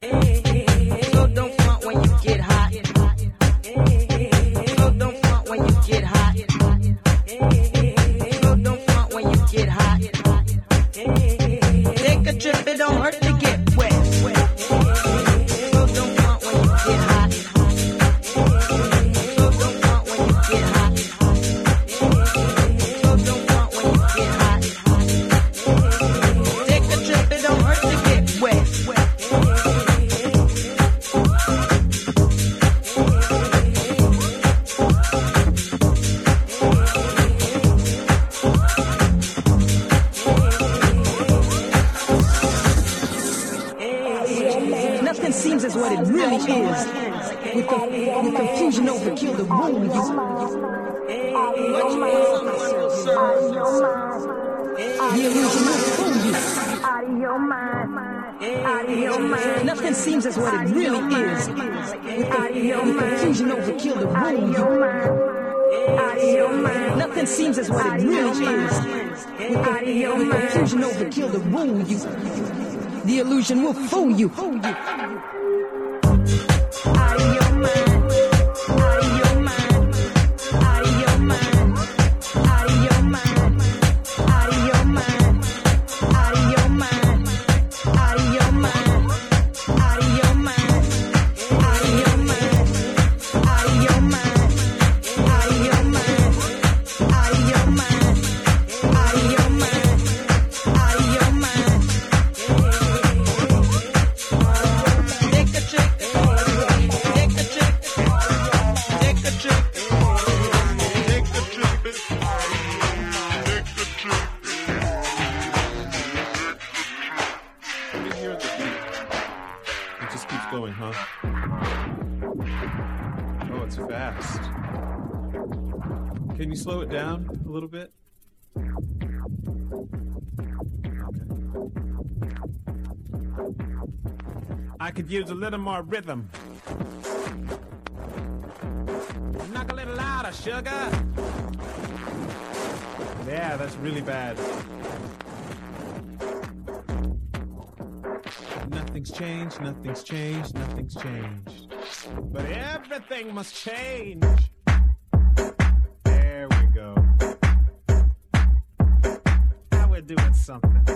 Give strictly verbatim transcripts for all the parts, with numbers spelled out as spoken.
So don't front when you get hot. So don't front when you get hot. So don't front when you get hot. Take a trip, it don't hurt to get wet. So don't front when you get hot. So don't front when you get hot. So don't front when you get hot. Take a trip, it don't hurt to get wet. Nothing seems as what it really is. With, the, with confusion overkill the room. The illusion will fool you. Out of your mind. Out of your mind. Nothing seems as what it really is. With, the, with confusion overkill the room. Out of your mind. Nothing seems as what it really is. With, the, with confusion overkill the room. You. The illusion will fool you. Fool you. Out of your mind. Out of your mind. Out of your mind. Out of your mind. Out of your mind. Out of your mind. Out of your mind. Out of your mind. Out of your mind. Out of your mind. Out of your mind. Out of your mind. Out of your mind. Out of your mind. Take a trip. Take a trip. Take a trip. Take a trip. Let me hear the beat. It just keeps going, huh? Oh, it's fast. Can you slow it down a little bit? I could use a little more rhythm. Knock a little louder, sugar. Yeah, that's really bad. Nothing's changed, nothing's changed, nothing's changed. But everything must change. There we go. Now we're doing something.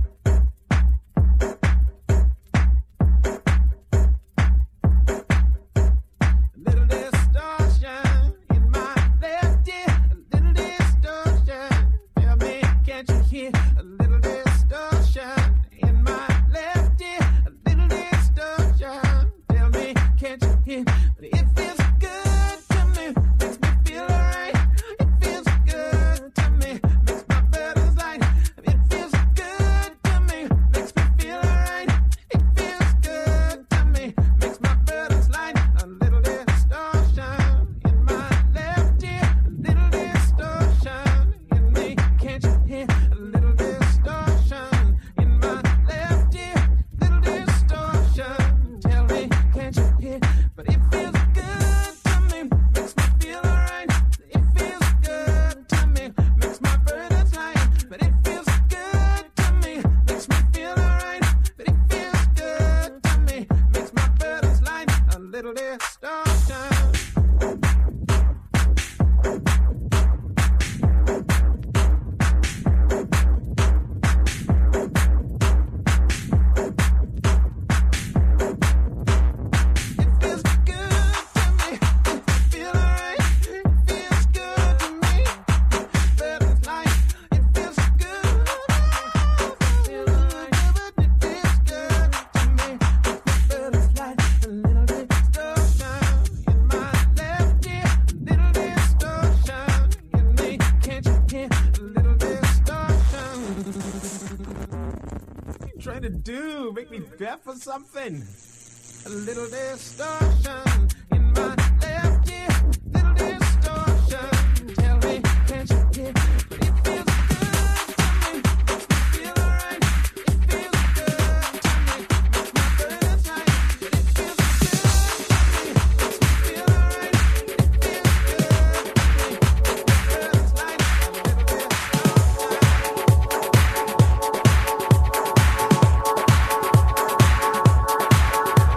A little distortion in my left ear. A little distortion. Tell me, can't you hear? A little distortion in my left ear. A little distortion. Tell me, can't you hear? But it feels good to me. Makes me feel alright. It feels good to me. Makes my burdens light. It feels good to me. Makes me feel alright. It feels good to me. Makes my burdens light. A little distortion in my left ear. A little distortion in me. Can't you hear? A little distortion in my left ear. Little distortion. Tell me, can't you hear? But it feels good to me. Makes me feel alright. It feels good to me. Makes my burdens light. But it feels good to me. Makes me feel alright. But it feels good to me. Makes my burdens light. A little distortion. It feels good to me. It feels alright. It feels good to me. Burdens light. It feels good. Feel alright. It feels good to me. Burdens light. A little distortion in my left ear. A little distortion in me. Can't you hear? A little distortion. What are you trying to do? Make me deaf or something? A little distortion in my left ear. Little distortion. Tell me, can't you hear? But it feels good to me. Makes me feel alright. It feels good to me. Makes my burdens light. It feels good to me. Makes me feel alright. It feels good to me. Makes my burdens light. A little distortion.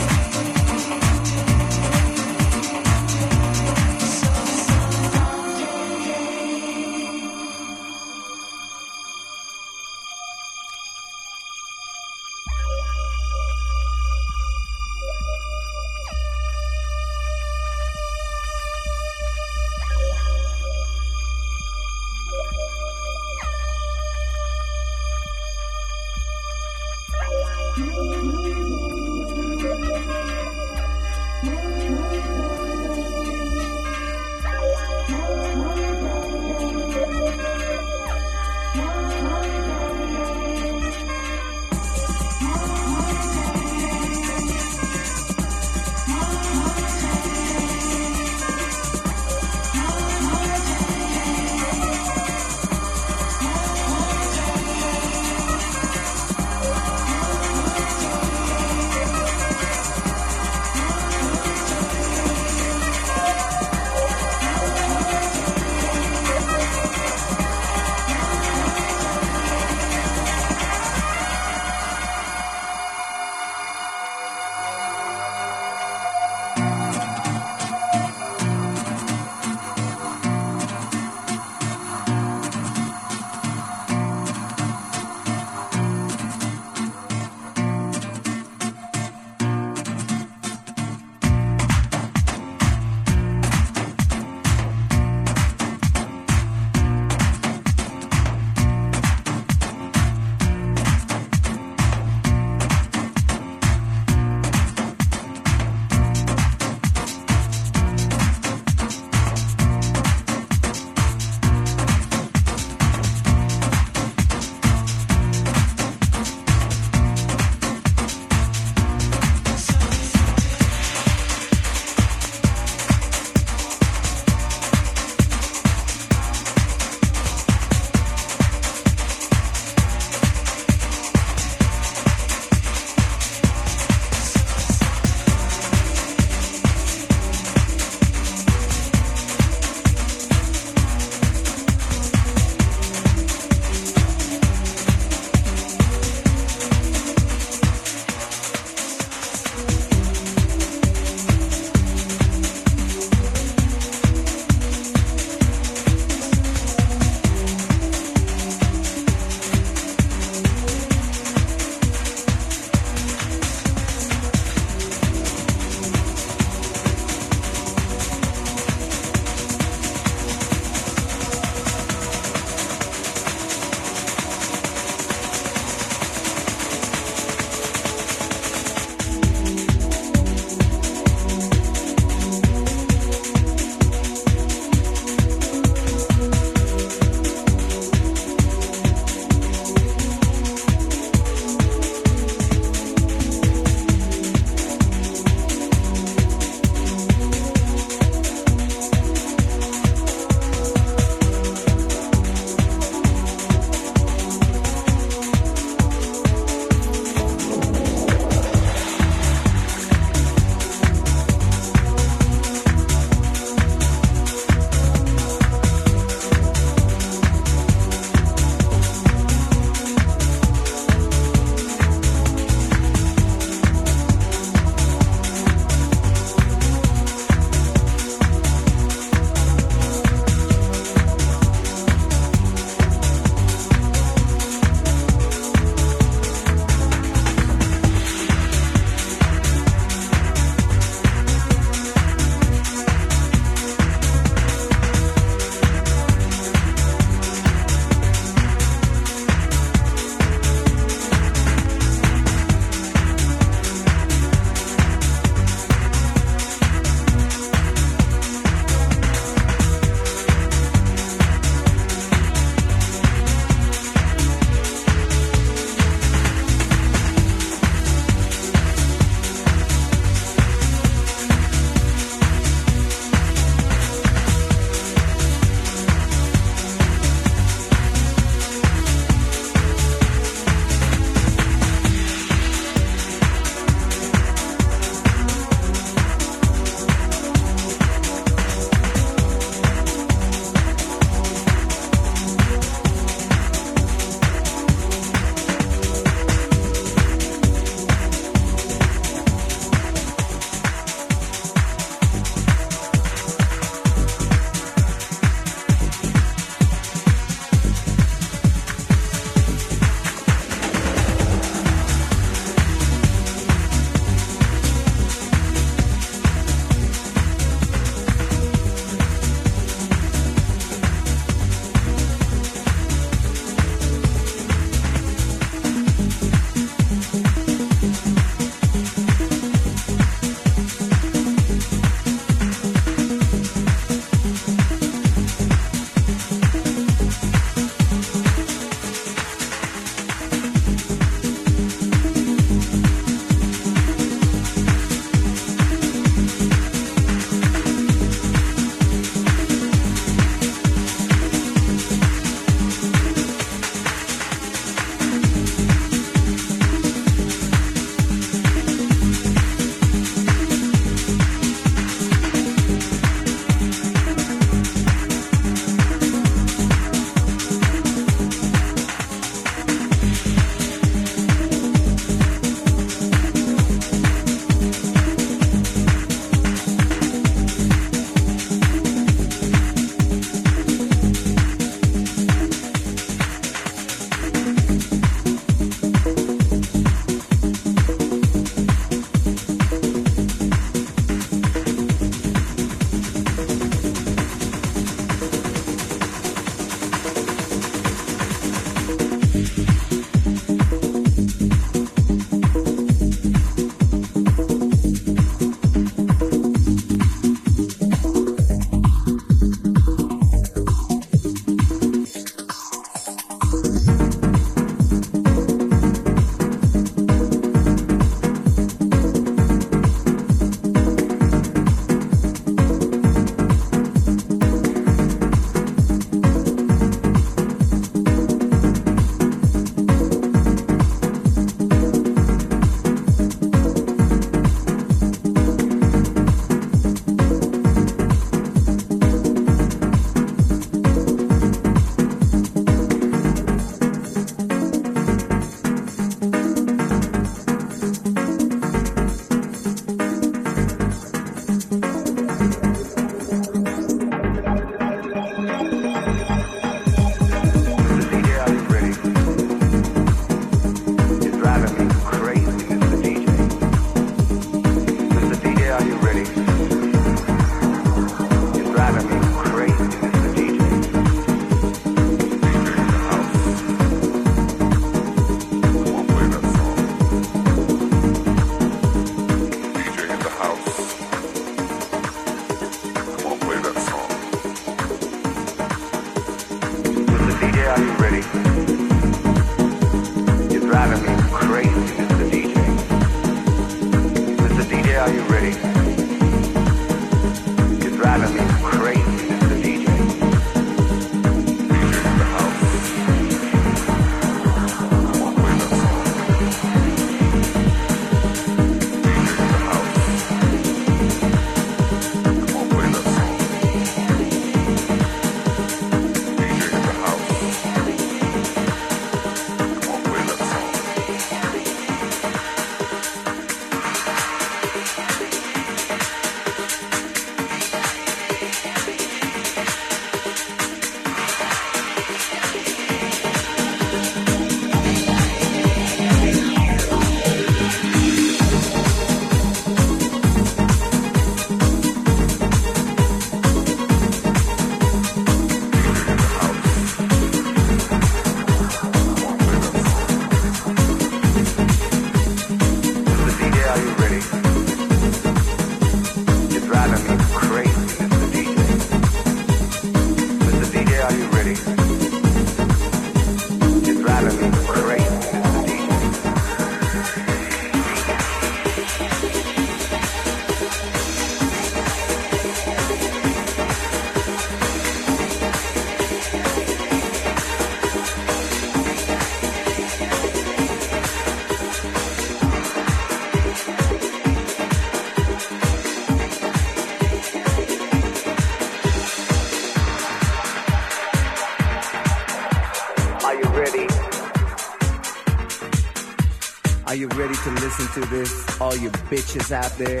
Are you ready to listen to this, all you bitches out there?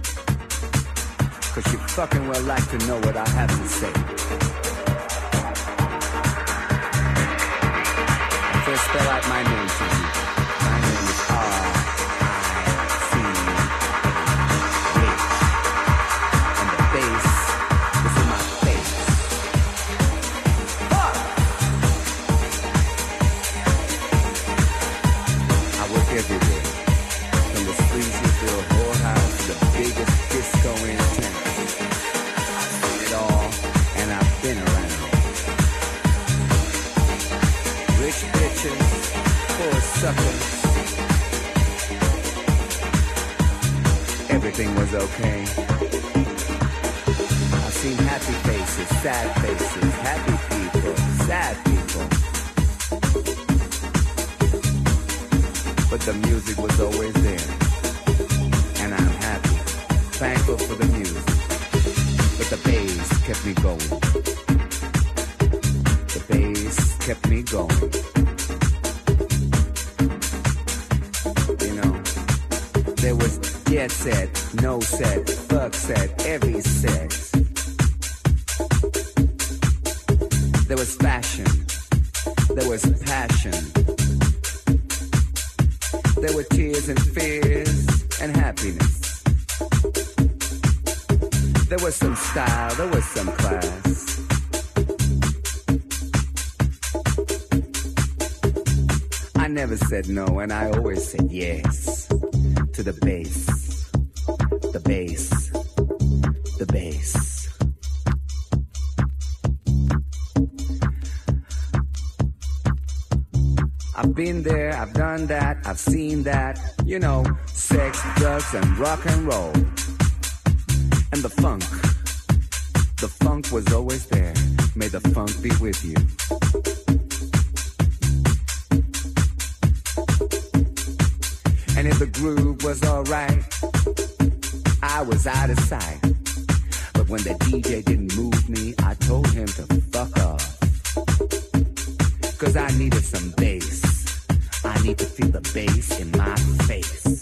Cause you fucking well like to know what I have to say. First spell out my name to you. My name is R I C H. And the bass is in my face. Fuck! I work everywhere. From the Sleazyville whorehouse to the biggest disco in town. I've seen it all, and I've been around. Rich bitches, poor suckers. Everything was okay. I've seen happy faces, sad faces, happy people, sad people. But the music was always there. And I'm happy, thankful for the music. But the bass kept me going. The bass kept me going. You know, there was yes said, no said, fuck said, every said. There was fashion, there was passion. There were tears and fears and happiness. There was some style, there was some class. I never said no, and I always said yes to the bass, the bass, the bass. I've been there, I've done that, I've seen that, you know, sex, drugs, and rock and roll. And the funk, the funk was always there. May the funk be with you. And if the groove was alright, I was out of sight. But when the D J didn't move me, I told him to fuck off. Cause I needed some bass. I need to feel the bass in my face.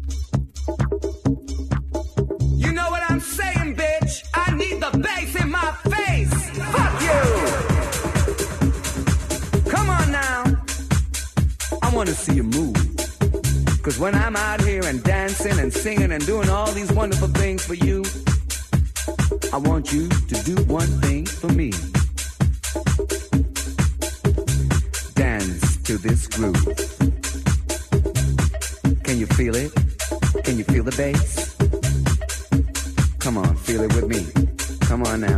You know what I'm saying, bitch? I need the bass in my face. Fuck you! Come on now. I wanna see you move. Cause when I'm out here and dancing and singing and doing all these wonderful things for you, I want you to do one thing for me. Dance to this groove. Can you feel it? Can you feel the bass? Come on, feel it with me. Come on now.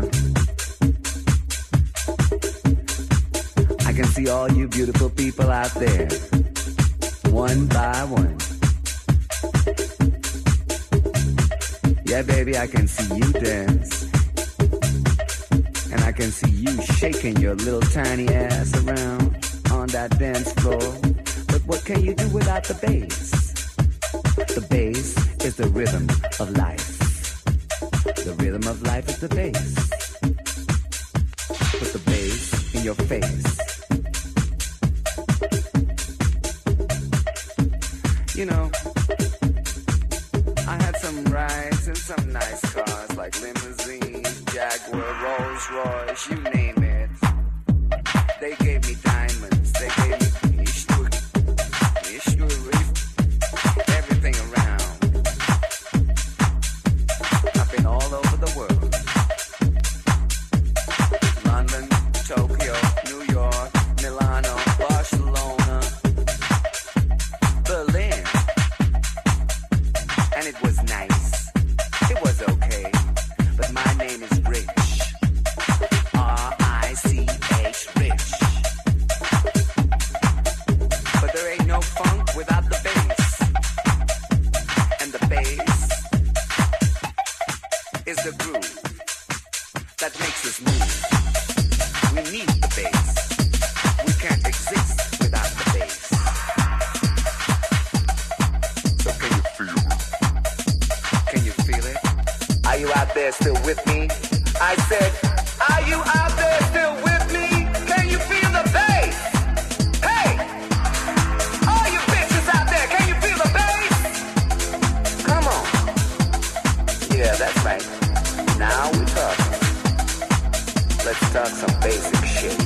I can see all you beautiful people out there, one by one. Yeah, baby, I can see you dance. And I can see you shaking your little tiny ass around on that dance floor. But what can you do without the bass? The bass is the rhythm of life. The rhythm of life is the bass. Put the bass in your face. You know, I had some rides in some nice cars like limousine, Jaguar, Rolls Royce, you name it. They gave me diamonds, they gave me ishtur, ishtur, everything around. I've been all over the world. London, Tokyo, New York, Milano, Barcelona, Berlin. And it was nice, it was okay, but my name is Rich, R I C H, Rich. But there ain't no funk without the bass, and the bass is the groove that makes us move. We need the bass, we can't exist without the bass. So can you feel it? Can you feel it? Are you out there still with me? I said, are you out there still with me? Can you feel the bass? Hey! All you bitches out there, can you feel the bass? Come on. Yeah, that's right. Now we're talking. Let's talk some basic shit.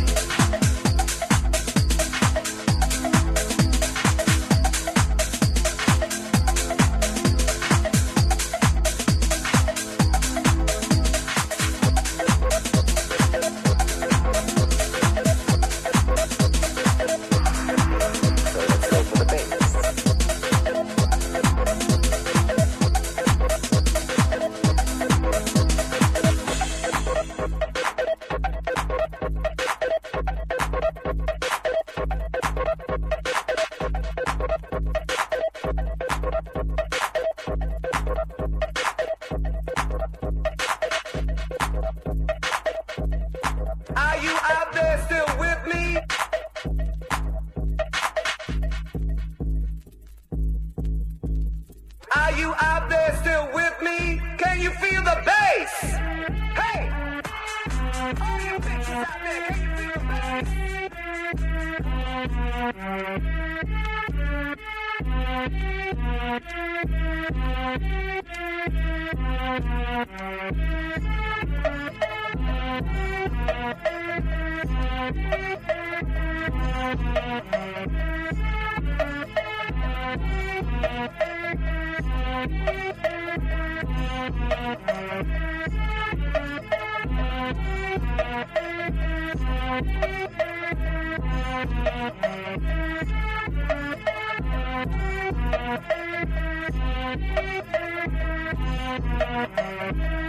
Are you out there still with me? Are you out there still with me? Can you feel the bass? Hey! All you bitches out there, can you feel the bass? Thank you. Thank